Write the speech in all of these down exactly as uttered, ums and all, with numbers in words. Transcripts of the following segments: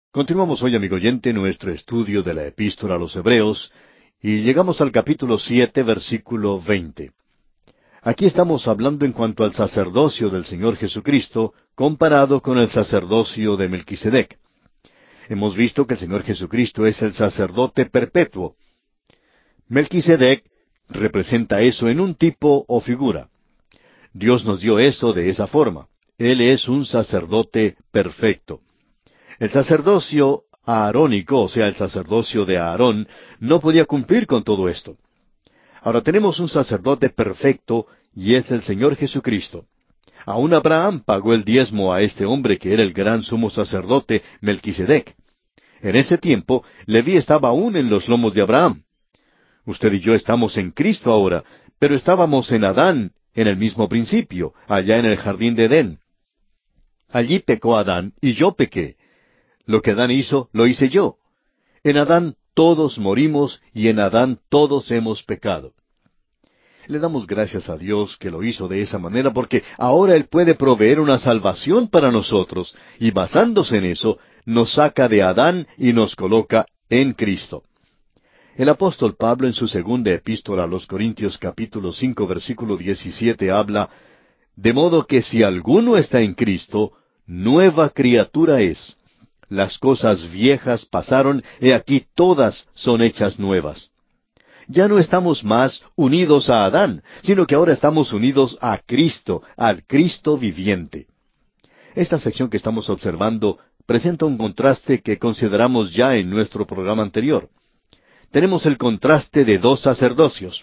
Continuamos hoy, amigo oyente, nuestro estudio de la Epístola a los Hebreos, y llegamos al capítulo siete, versículo veinte. Aquí estamos hablando en cuanto al sacerdocio del Señor Jesucristo, comparado con el sacerdocio de Melquisedec. Hemos visto que el Señor Jesucristo es el sacerdote perpetuo. Melquisedec representa eso en un tipo o figura. Dios nos dio eso de esa forma. Él es un sacerdote perfecto. El sacerdocio aarónico, o sea, el sacerdocio de Aarón, no podía cumplir con todo esto. Ahora tenemos un sacerdote perfecto, y es el Señor Jesucristo. Aún Abraham pagó el diezmo a este hombre que era el gran sumo sacerdote, Melquisedec. En ese tiempo, Leví estaba aún en los lomos de Abraham. Usted y yo estamos en Cristo ahora, pero estábamos en Adán en el mismo principio, allá en el jardín de Edén. Allí pecó Adán, y yo pequé. Lo que Adán hizo, lo hice yo. En Adán todos morimos y en Adán todos hemos pecado. Le damos gracias a Dios que lo hizo de esa manera porque ahora Él puede proveer una salvación para nosotros y basándose en eso, nos saca de Adán y nos coloca en Cristo. El apóstol Pablo en su segunda epístola a los Corintios capítulo cinco versículo diecisiete habla, de modo que si alguno está en Cristo, nueva criatura es. Las cosas viejas pasaron, he aquí todas son hechas nuevas. Ya no estamos más unidos a Adán, sino que ahora estamos unidos a Cristo, al Cristo viviente. Esta sección que estamos observando presenta un contraste que consideramos ya en nuestro programa anterior. Tenemos el contraste de dos sacerdocios.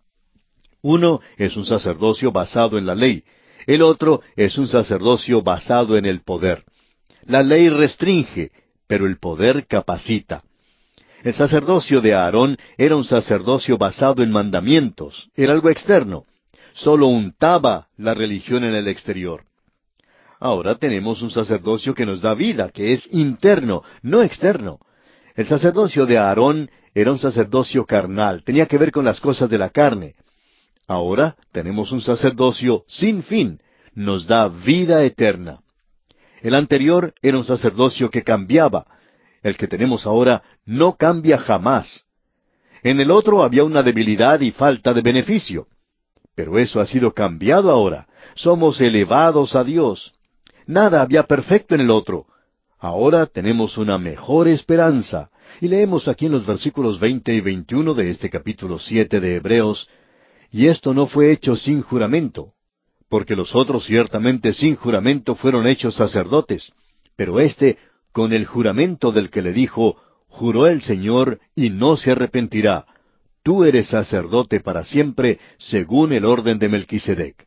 Uno es un sacerdocio basado en la ley, el otro es un sacerdocio basado en el poder. La ley restringe, pero el poder capacita. El sacerdocio de Aarón era un sacerdocio basado en mandamientos, era algo externo. Solo untaba la religión en el exterior. Ahora tenemos un sacerdocio que nos da vida, que es interno, no externo. El sacerdocio de Aarón era un sacerdocio carnal, tenía que ver con las cosas de la carne. Ahora tenemos un sacerdocio sin fin, nos da vida eterna. El anterior era un sacerdocio que cambiaba. El que tenemos ahora no cambia jamás. En el otro había una debilidad y falta de beneficio. Pero eso ha sido cambiado ahora. Somos elevados a Dios. Nada había perfecto en el otro. Ahora tenemos una mejor esperanza. Y leemos aquí en los versículos veinte y veintiuno de este capítulo siete de Hebreos, y esto no fue hecho sin juramento. Porque los otros ciertamente sin juramento fueron hechos sacerdotes, pero éste, con el juramento del que le dijo, juró el Señor y no se arrepentirá, tú eres sacerdote para siempre, según el orden de Melquisedec.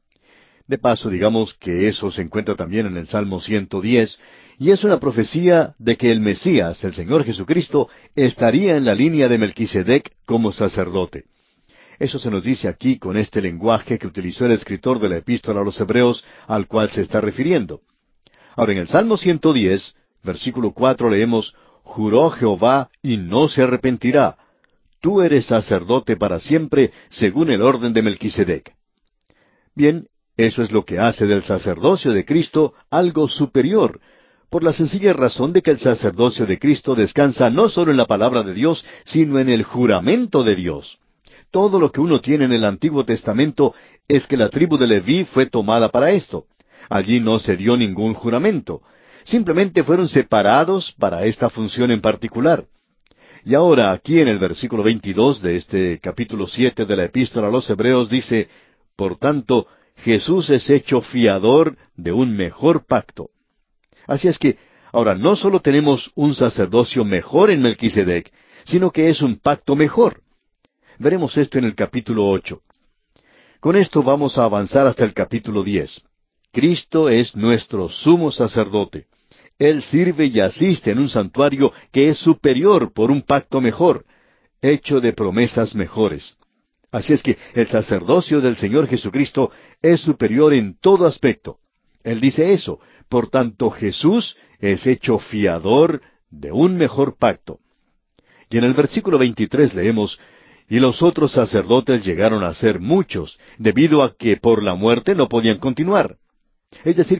De paso, digamos que eso se encuentra también en el Salmo ciento diez, y es una profecía de que el Mesías, el Señor Jesucristo, estaría en la línea de Melquisedec como sacerdote. Eso se nos dice aquí con este lenguaje que utilizó el escritor de la Epístola a los Hebreos, al cual se está refiriendo. Ahora, en el Salmo ciento diez, versículo cuatro, leemos, juró Jehová y no se arrepentirá. Tú eres sacerdote para siempre, según el orden de Melquisedec. Bien, eso es lo que hace del sacerdocio de Cristo algo superior, por la sencilla razón de que el sacerdocio de Cristo descansa no solo en la palabra de Dios, sino en el juramento de Dios. Todo lo que uno tiene en el Antiguo Testamento es que la tribu de Leví fue tomada para esto. Allí no se dio ningún juramento. Simplemente fueron separados para esta función en particular. Y ahora aquí en el versículo veintidós de este capítulo siete de la Epístola a los Hebreos dice, por tanto, Jesús es hecho fiador de un mejor pacto. Así es que, ahora no solo tenemos un sacerdocio mejor en Melquisedec, sino que es un pacto mejor. Veremos esto en el capítulo ocho. Con esto vamos a avanzar hasta el capítulo diez. Cristo es nuestro sumo sacerdote. Él sirve y asiste en un santuario que es superior por un pacto mejor, hecho de promesas mejores. Así es que el sacerdocio del Señor Jesucristo es superior en todo aspecto. Él dice eso. Por tanto, Jesús es hecho fiador de un mejor pacto. Y en el versículo veintitrés leemos, y los otros sacerdotes llegaron a ser muchos, debido a que por la muerte no podían continuar. Es decir que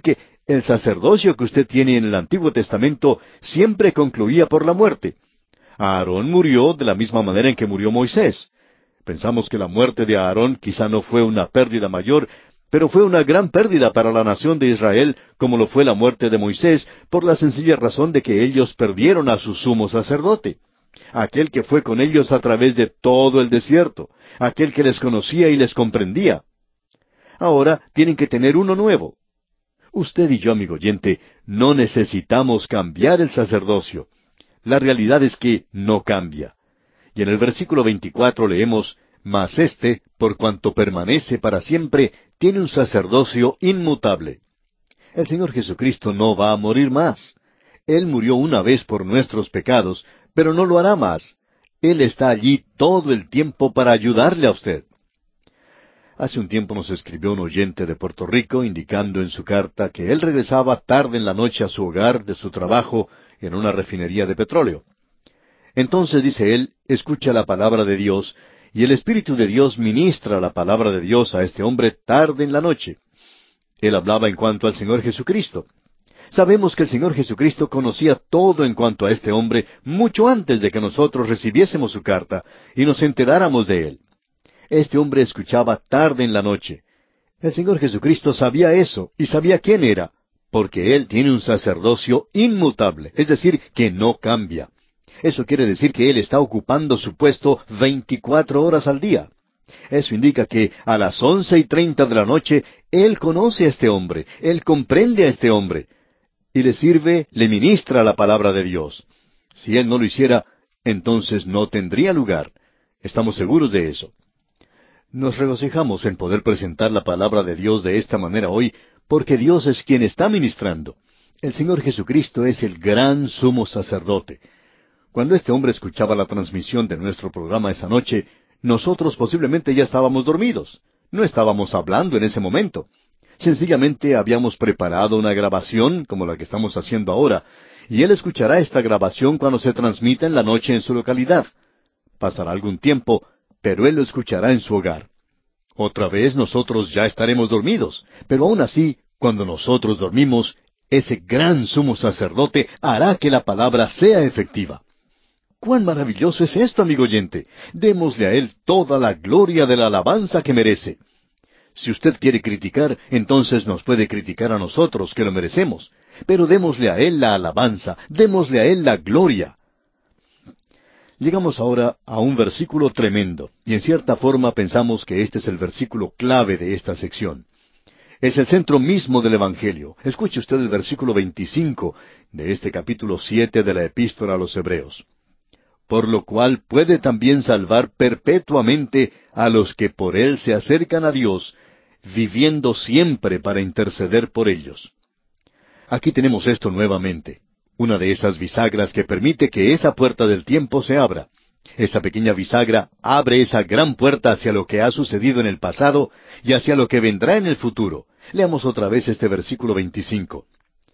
El sacerdocio que usted tiene en el Antiguo Testamento siempre concluía por la muerte. Aarón murió de la misma manera en que murió Moisés. Pensamos que la muerte de Aarón quizá no fue una pérdida mayor, pero fue una gran pérdida para la nación de Israel, como lo fue la muerte de Moisés, por la sencilla razón de que ellos perdieron a su sumo sacerdote, aquel que fue con ellos a través de todo el desierto, aquel que les conocía y les comprendía. Ahora tienen que tener uno nuevo. Usted y yo, amigo oyente, no necesitamos cambiar el sacerdocio. La realidad es que no cambia. Y en el versículo veinticuatro leemos, Mas éste, por cuanto permanece para siempre, tiene un sacerdocio inmutable. El Señor Jesucristo no va a morir más. Él murió una vez por nuestros pecados, pero no lo hará más. Él está allí todo el tiempo para ayudarle a usted. Hace un tiempo nos escribió un oyente de Puerto Rico indicando en su carta que él regresaba tarde en la noche a su hogar de su trabajo en una refinería de petróleo. Entonces, dice él, escucha la palabra de Dios, y el Espíritu de Dios ministra la palabra de Dios a este hombre tarde en la noche. Él hablaba en cuanto al Señor Jesucristo. Sabemos que el Señor Jesucristo conocía todo en cuanto a este hombre mucho antes de que nosotros recibiésemos su carta y nos enteráramos de él. Este hombre escuchaba tarde en la noche. El Señor Jesucristo sabía eso y sabía quién era, porque Él tiene un sacerdocio inmutable, es decir, que no cambia. Eso quiere decir que Él está ocupando su puesto veinticuatro horas al día. Eso indica que a las once y treinta de la noche Él conoce a este hombre, Él comprende a este hombre, y le sirve, le ministra la palabra de Dios. Si Él no lo hiciera, entonces no tendría lugar. Estamos seguros de eso. Nos regocijamos en poder presentar la palabra de Dios de esta manera hoy, porque Dios es quien está ministrando. El Señor Jesucristo es el gran sumo sacerdote. Cuando este hombre escuchaba la transmisión de nuestro programa esa noche, nosotros posiblemente ya estábamos dormidos. No estábamos hablando en ese momento. Sencillamente habíamos preparado una grabación como la que estamos haciendo ahora, y él escuchará esta grabación cuando se transmita en la noche en su localidad. Pasará algún tiempo, pero él lo escuchará en su hogar. Otra vez nosotros ya estaremos dormidos, pero aún así, cuando nosotros dormimos, ese gran sumo sacerdote hará que la palabra sea efectiva. ¡Cuán maravilloso es esto, amigo oyente! Démosle a él toda la gloria de la alabanza que merece. Si usted quiere criticar, entonces nos puede criticar a nosotros, que lo merecemos. Pero démosle a él la alabanza, démosle a él la gloria. Llegamos ahora a un versículo tremendo, y en cierta forma pensamos que este es el versículo clave de esta sección. Es el centro mismo del Evangelio. Escuche usted el versículo veinticinco de este capítulo siete de la Epístola a los Hebreos. Por lo cual puede también salvar perpetuamente a los que por él se acercan a Dios, viviendo siempre para interceder por ellos. Aquí tenemos esto nuevamente. Una de esas bisagras que permite que esa puerta del tiempo se abra. Esa pequeña bisagra abre esa gran puerta hacia lo que ha sucedido en el pasado y hacia lo que vendrá en el futuro. Leamos otra vez este versículo veinticinco.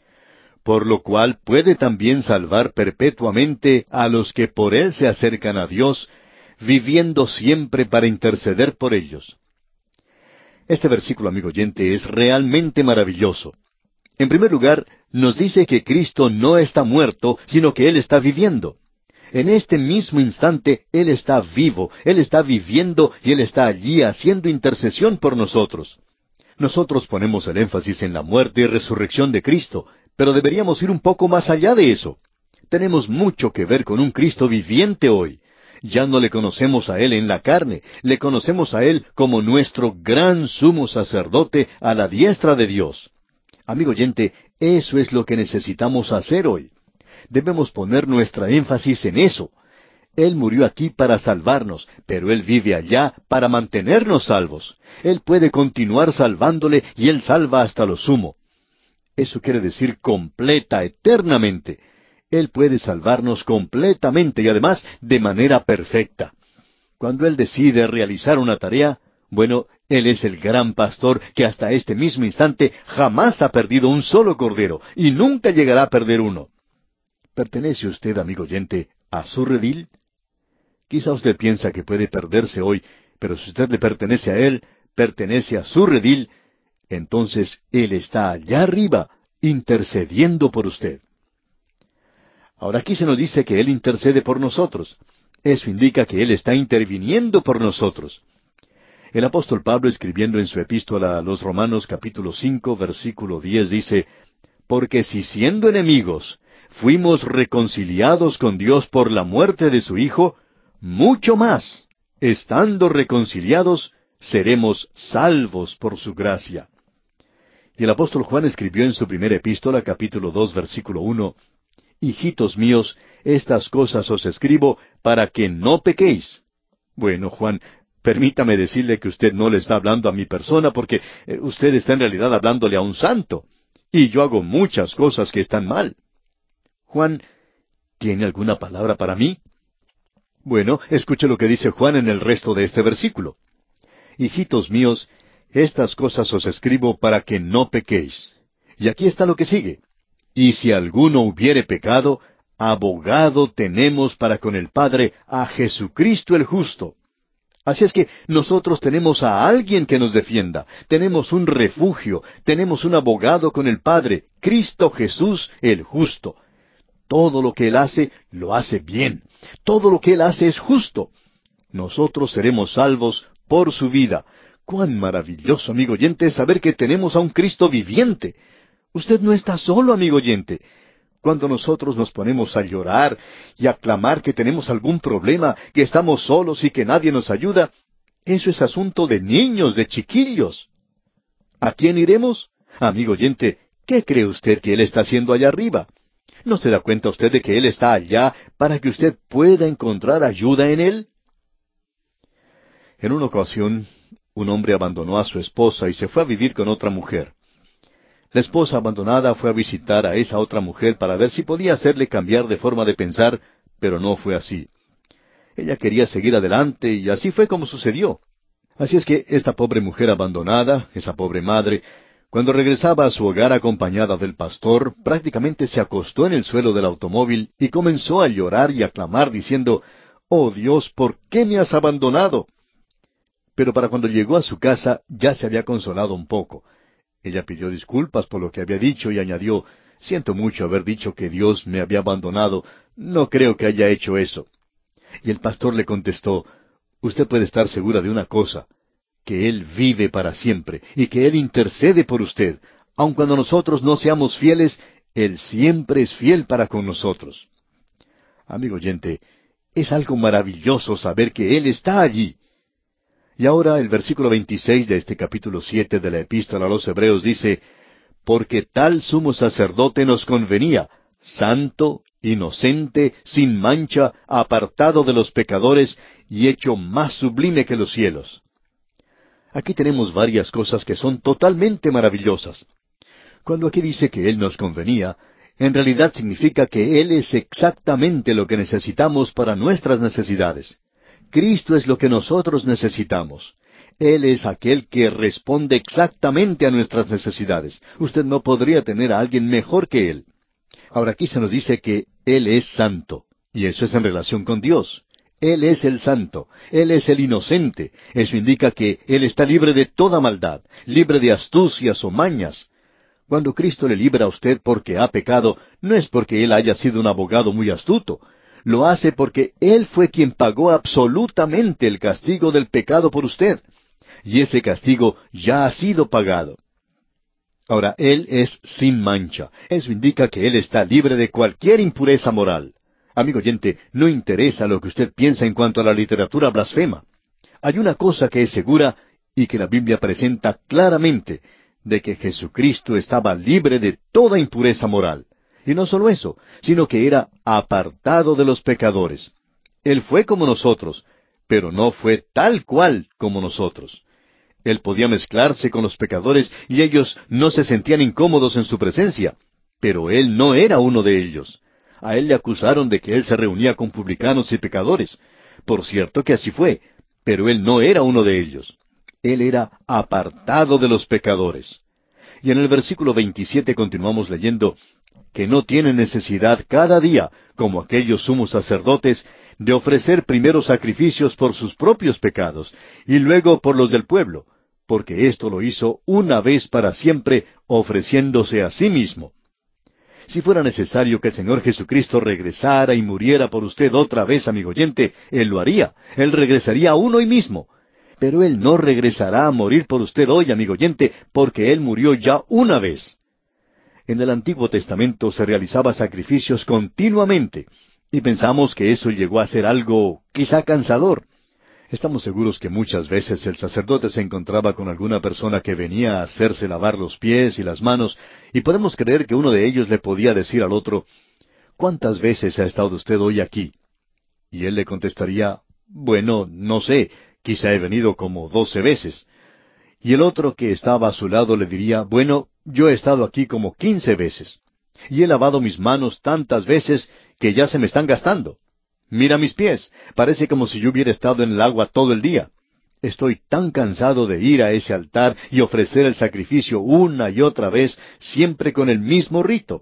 Por lo cual puede también salvar perpetuamente a los que por él se acercan a Dios, viviendo siempre para interceder por ellos. Este versículo, amigo oyente, es realmente maravilloso. En primer lugar, nos dice que Cristo no está muerto, sino que Él está viviendo. En este mismo instante, Él está vivo, Él está viviendo y Él está allí haciendo intercesión por nosotros. Nosotros ponemos el énfasis en la muerte y resurrección de Cristo, pero deberíamos ir un poco más allá de eso. Tenemos mucho que ver con un Cristo viviente hoy. Ya no le conocemos a Él en la carne, le conocemos a Él como nuestro gran sumo sacerdote a la diestra de Dios. Amigo oyente, eso es lo que necesitamos hacer hoy. Debemos poner nuestra énfasis en eso. Él murió aquí para salvarnos, pero Él vive allá para mantenernos salvos. Él puede continuar salvándole y Él salva hasta lo sumo. Eso quiere decir completa, eternamente. Él puede salvarnos completamente y además de manera perfecta. Cuando Él decide realizar una tarea, bueno, Él es el gran pastor que hasta este mismo instante jamás ha perdido un solo cordero y nunca llegará a perder uno. ¿Pertenece usted, amigo oyente, a su redil? Quizá usted piensa que puede perderse hoy, pero si usted le pertenece a Él, pertenece a su redil, entonces Él está allá arriba intercediendo por usted. Ahora aquí se nos dice que Él intercede por nosotros. Eso indica que Él está interviniendo por nosotros. El apóstol Pablo, escribiendo en su epístola a los Romanos capítulo cinco, versículo diez, dice, «Porque si siendo enemigos fuimos reconciliados con Dios por la muerte de su Hijo, mucho más, estando reconciliados, seremos salvos por su gracia». Y el apóstol Juan escribió en su primera epístola, capítulo dos, versículo uno, «Hijitos míos, estas cosas os escribo para que no pequéis». Bueno, Juan, permítame decirle que usted no le está hablando a mi persona porque eh, usted está en realidad hablándole a un santo. Y yo hago muchas cosas que están mal. Juan, ¿tiene alguna palabra para mí? Bueno, escuche lo que dice Juan en el resto de este versículo. «Hijitos míos, estas cosas os escribo para que no pequéis». Y aquí está lo que sigue. «Y si alguno hubiere pecado, abogado tenemos para con el Padre a Jesucristo el justo». Así es que nosotros tenemos a alguien que nos defienda, tenemos un refugio, tenemos un abogado con el Padre, Cristo Jesús el justo. Todo lo que Él hace, lo hace bien. Todo lo que Él hace es justo. Nosotros seremos salvos por su vida. ¡Cuán maravilloso, amigo oyente, saber que tenemos a un Cristo viviente! Usted no está solo, amigo oyente. Cuando nosotros nos ponemos a llorar y a clamar que tenemos algún problema, que estamos solos y que nadie nos ayuda, eso es asunto de niños, de chiquillos. ¿A quién iremos? Amigo oyente, ¿qué cree usted que Él está haciendo allá arriba? ¿No se da cuenta usted de que Él está allá para que usted pueda encontrar ayuda en Él? En una ocasión, un hombre abandonó a su esposa y se fue a vivir con otra mujer. La esposa abandonada fue a visitar a esa otra mujer para ver si podía hacerle cambiar de forma de pensar, pero no fue así. Ella quería seguir adelante y así fue como sucedió. Así es que esta pobre mujer abandonada, esa pobre madre, cuando regresaba a su hogar acompañada del pastor, prácticamente se acostó en el suelo del automóvil y comenzó a llorar y a clamar diciendo, «Oh Dios, ¿por qué me has abandonado?». Pero para cuando llegó a su casa ya se había consolado un poco. Ella pidió disculpas por lo que había dicho y añadió, «Siento mucho haber dicho que Dios me había abandonado. No creo que haya hecho eso». Y el pastor le contestó, «Usted puede estar segura de una cosa, que Él vive para siempre y que Él intercede por usted. Aun cuando nosotros no seamos fieles, Él siempre es fiel para con nosotros». Amigo oyente, es algo maravilloso saber que Él está allí. Y ahora el versículo veintiséis de este capítulo siete de la Epístola a los Hebreos dice, «Porque tal sumo sacerdote nos convenía, santo, inocente, sin mancha, apartado de los pecadores y hecho más sublime que los cielos». Aquí tenemos varias cosas que son totalmente maravillosas. Cuando aquí dice que Él nos convenía, en realidad significa que Él es exactamente lo que necesitamos para nuestras necesidades. Cristo es lo que nosotros necesitamos. Él es aquel que responde exactamente a nuestras necesidades. Usted no podría tener a alguien mejor que Él. Ahora aquí se nos dice que Él es santo, y eso es en relación con Dios. Él es el santo, Él es el inocente. Eso indica que Él está libre de toda maldad, libre de astucias o mañas. Cuando Cristo le libra a usted porque ha pecado, no es porque Él haya sido un abogado muy astuto. Lo hace porque Él fue quien pagó absolutamente el castigo del pecado por usted. Y ese castigo ya ha sido pagado. Ahora, Él es sin mancha. Eso indica que Él está libre de cualquier impureza moral. Amigo oyente, no interesa lo que usted piensa en cuanto a la literatura blasfema. Hay una cosa que es segura y que la Biblia presenta claramente, de que Jesucristo estaba libre de toda impureza moral. Y no solo eso, sino que era apartado de los pecadores. Él fue como nosotros, pero no fue tal cual como nosotros. Él podía mezclarse con los pecadores y ellos no se sentían incómodos en su presencia, pero Él no era uno de ellos. A Él le acusaron de que Él se reunía con publicanos y pecadores. Por cierto que así fue, pero Él no era uno de ellos. Él era apartado de los pecadores. Y en el versículo veintisiete continuamos leyendo, que no tiene necesidad cada día, como aquellos sumos sacerdotes, de ofrecer primero sacrificios por sus propios pecados, y luego por los del pueblo, porque esto lo hizo una vez para siempre, ofreciéndose a sí mismo. Si fuera necesario que el Señor Jesucristo regresara y muriera por usted otra vez, amigo oyente, Él lo haría. Él regresaría aún hoy mismo. Pero Él no regresará a morir por usted hoy, amigo oyente, porque Él murió ya una vez. En el Antiguo Testamento se realizaba sacrificios continuamente, y pensamos que eso llegó a ser algo quizá cansador. Estamos seguros que muchas veces el sacerdote se encontraba con alguna persona que venía a hacerse lavar los pies y las manos, y podemos creer que uno de ellos le podía decir al otro, ¿cuántas veces ha estado usted hoy aquí? Y él le contestaría, bueno, no sé, quizá he venido como doce veces. Y el otro que estaba a su lado le diría, bueno, yo he estado aquí como quince veces, y he lavado mis manos tantas veces que ya se me están gastando. Mira mis pies, parece como si yo hubiera estado en el agua todo el día. Estoy tan cansado de ir a ese altar y ofrecer el sacrificio una y otra vez, siempre con el mismo rito.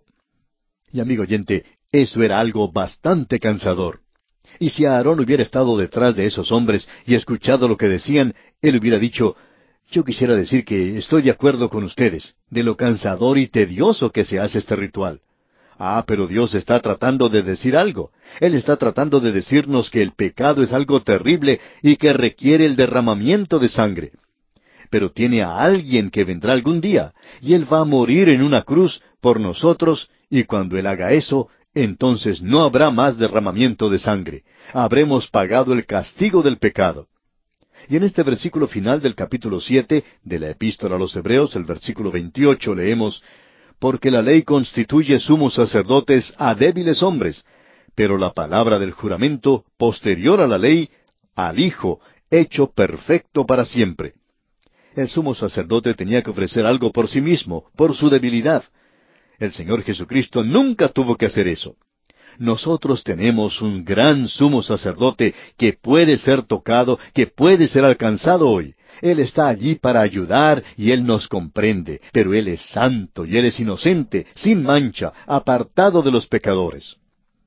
Y amigo oyente, eso era algo bastante cansador. Y si Aarón hubiera estado detrás de esos hombres y escuchado lo que decían, él hubiera dicho, yo quisiera decir que estoy de acuerdo con ustedes, de lo cansador y tedioso que se hace este ritual. Ah, pero Dios está tratando de decir algo. Él está tratando de decirnos que el pecado es algo terrible y que requiere el derramamiento de sangre. Pero tiene a alguien que vendrá algún día, y Él va a morir en una cruz por nosotros, y cuando Él haga eso, entonces no habrá más derramamiento de sangre. Habremos pagado el castigo del pecado. Y en este versículo final del capítulo siete de la Epístola a los Hebreos, el versículo veintiocho, leemos, porque la ley constituye sumos sacerdotes a débiles hombres, pero la palabra del juramento, posterior a la ley, al Hijo, hecho perfecto para siempre. El sumo sacerdote tenía que ofrecer algo por sí mismo, por su debilidad. El Señor Jesucristo nunca tuvo que hacer eso. Nosotros tenemos un gran sumo sacerdote que puede ser tocado, que puede ser alcanzado hoy. Él está allí para ayudar y Él nos comprende, pero Él es santo y Él es inocente, sin mancha, apartado de los pecadores.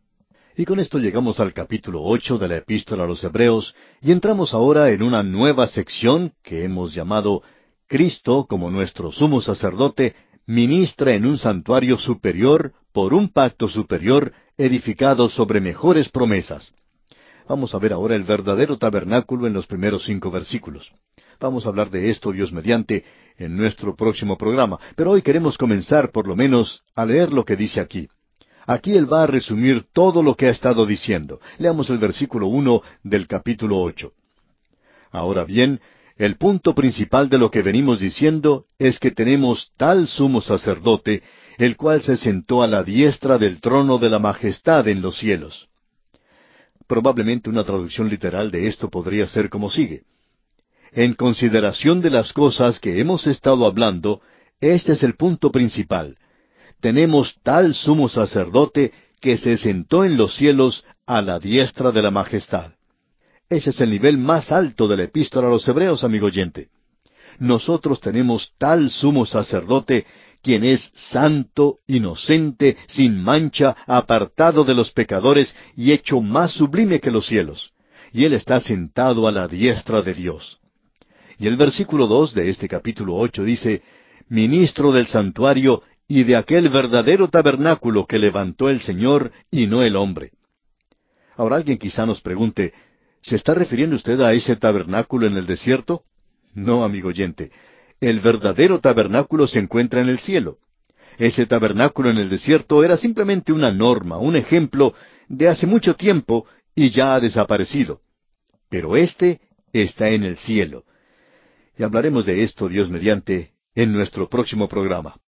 Y con esto llegamos al capítulo ocho de la Epístola a los Hebreos, y entramos ahora en una nueva sección que hemos llamado Cristo como nuestro sumo sacerdote ministra en un santuario superior por un pacto superior edificado sobre mejores promesas. Vamos a ver ahora el verdadero tabernáculo en los primeros cinco versículos. Vamos a hablar de esto, Dios mediante, en nuestro próximo programa, pero hoy queremos comenzar por lo menos a leer lo que dice aquí. Aquí Él va a resumir todo lo que ha estado diciendo. Leamos el versículo uno del capítulo ocho. Ahora bien, el punto principal de lo que venimos diciendo es que tenemos tal sumo sacerdote, el cual se sentó a la diestra del trono de la majestad en los cielos. Probablemente una traducción literal de esto podría ser como sigue. En consideración de las cosas que hemos estado hablando, este es el punto principal. Tenemos tal sumo sacerdote que se sentó en los cielos a la diestra de la majestad. Ese es el nivel más alto de la Epístola a los Hebreos, amigo oyente. Nosotros tenemos tal sumo sacerdote, quien es santo, inocente, sin mancha, apartado de los pecadores y hecho más sublime que los cielos. Y Él está sentado a la diestra de Dios. Y el versículo dos de este capítulo ocho dice, ministro del santuario y de aquel verdadero tabernáculo que levantó el Señor y no el hombre. Ahora alguien quizá nos pregunte, ¿se está refiriendo usted a ese tabernáculo en el desierto? No, amigo oyente. El verdadero tabernáculo se encuentra en el cielo. Ese tabernáculo en el desierto era simplemente una norma, un ejemplo de hace mucho tiempo y ya ha desaparecido. Pero este está en el cielo. Y hablaremos de esto, Dios mediante, en nuestro próximo programa.